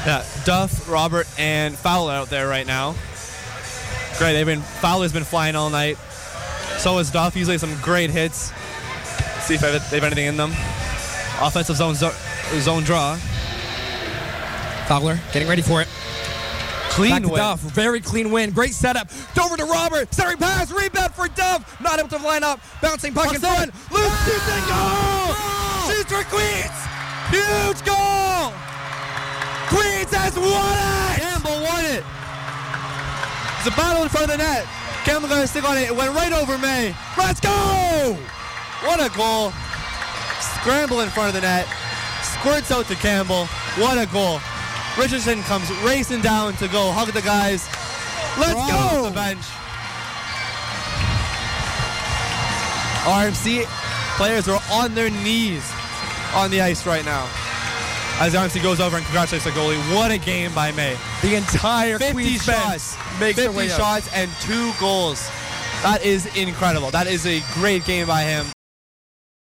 Yeah, Duff, Robert, and Fowler out there right now. Great. Fowler's been flying all night. So is Duff. Usually some great hits. See if they have anything in them. Offensive zone draw. Fowler getting ready for it. Clean win. Duff. Very clean win. Great setup. Over to Robert. Centering pass. Rebound for Duff. Not able to line up. Bouncing puck in front. Loose shoots and goal! Shoots for Queens. Huge goal! Queens has won it! Campbell won it. It's a battle in front of the net. Campbell got to stick on it. It went right over May. Let's go! What a goal. Scramble in front of the net. Squirts out to Campbell. What a goal. Richardson comes racing down to go hug the guys. Let's go! The bench. RMC players are on their knees on the ice right now. As RMC goes over and congratulates the goalie. What a game by May. The entire 50 Queens shots. makes 50 shots and 2 goals. That is incredible. That is a great game by him.